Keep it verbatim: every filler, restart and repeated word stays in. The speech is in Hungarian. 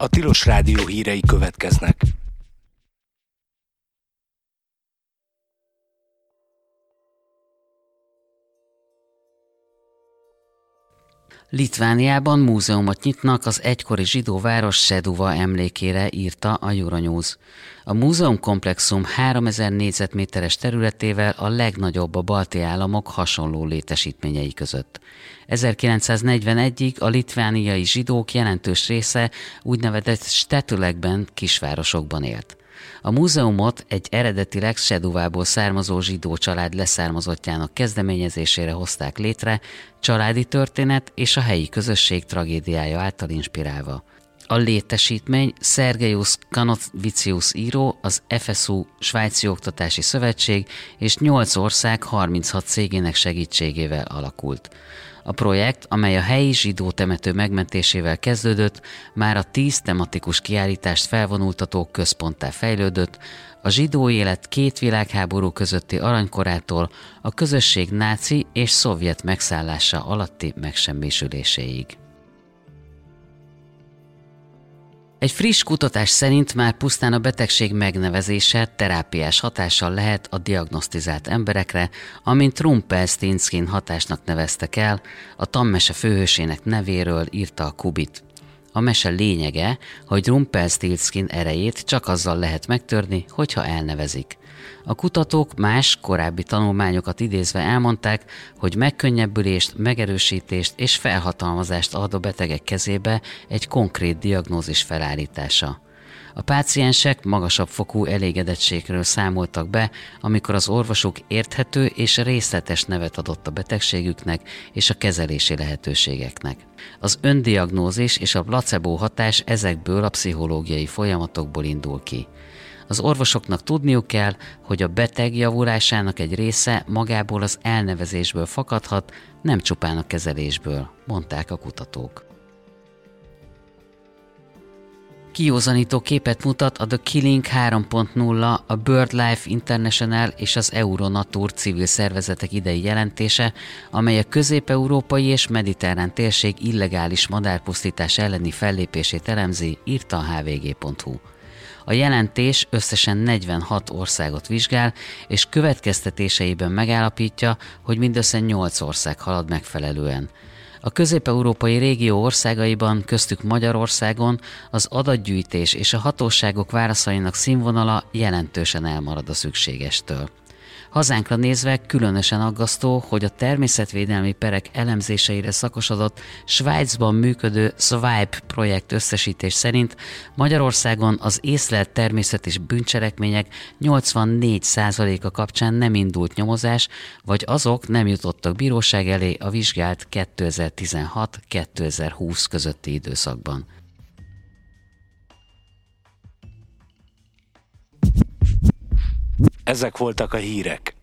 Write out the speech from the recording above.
A Tilos Rádió hírei következnek. Litvániában múzeumot nyitnak az egykori zsidó város Seduva emlékére, írta a Euronews. A múzeumkomplexum háromezer négyzetméteres területével a legnagyobb a balti államok hasonló létesítményei között. ezerkilencszáznegyvenegyig a litvániai zsidók jelentős része úgynevezett stetülekben, kisvárosokban élt. A múzeumot egy eredetileg Seduvából származó zsidó család leszármazottjának kezdeményezésére hozták létre, családi történet és a helyi közösség tragédiája által inspirálva. A létesítmény Szergejusz Kanovicius író, az ef es u Svájci Oktatási Szövetség és nyolc ország harminchat cégének segítségével alakult. A projekt, amely a helyi zsidó temető megmentésével kezdődött, már a tíz tematikus kiállítást felvonultató központtá fejlődött, a zsidó élet két világháború közötti aranykorától a közösség náci és szovjet megszállása alatti megsemmisüléséig. Egy friss kutatás szerint már pusztán a betegség megnevezése terápiás hatással lehet a diagnosztizált emberekre, amint Rumpelstiltskin hatásnak neveztek el, a tanmese főhősének nevéről írta a Kubit. A mese lényege, hogy Rumpelstiltskin erejét csak azzal lehet megtörni, hogyha elnevezik. A kutatók más korábbi tanulmányokat idézve elmondták, hogy megkönnyebbülést, megerősítést és felhatalmazást ad a betegek kezébe egy konkrét diagnózis felállítása. A páciensek magasabb fokú elégedettségről számoltak be, amikor az orvosuk érthető és részletes nevet adott a betegségüknek és a kezelési lehetőségeknek. Az öndiagnózis és a placebo hatás ezekből a pszichológiai folyamatokból indul ki. Az orvosoknak tudniuk kell, hogy a beteg javulásának egy része magából az elnevezésből fakadhat, nem csupán a kezelésből, mondták a kutatók. Kiózanító képet mutat a The Killing három pont nulla, a BirdLife International és az Euronatur civil szervezetek idei jelentése, amely a közép-európai és mediterrán térség illegális madárpusztítás elleni fellépését elemzi, írta a há vé gé pont hú. A jelentés összesen negyvenhat országot vizsgál, és következtetéseiben megállapítja, hogy mindössze nyolc ország halad megfelelően. A közép-európai régió országaiban, köztük Magyarországon az adatgyűjtés és a hatóságok válaszainak színvonala jelentősen elmarad a szükségestől. Hazánkra nézve különösen aggasztó, hogy a természetvédelmi perek elemzéseire szakosodott Svájcban működő Swipe projekt összesítés szerint Magyarországon az észlelt természet és bűncselekmények nyolcvannégy százaléka kapcsán nem indult nyomozás, vagy azok nem jutottak bíróság elé a vizsgált kétezer-tizenhat - kétezer-húsz közötti időszakban. Ezek voltak a hírek.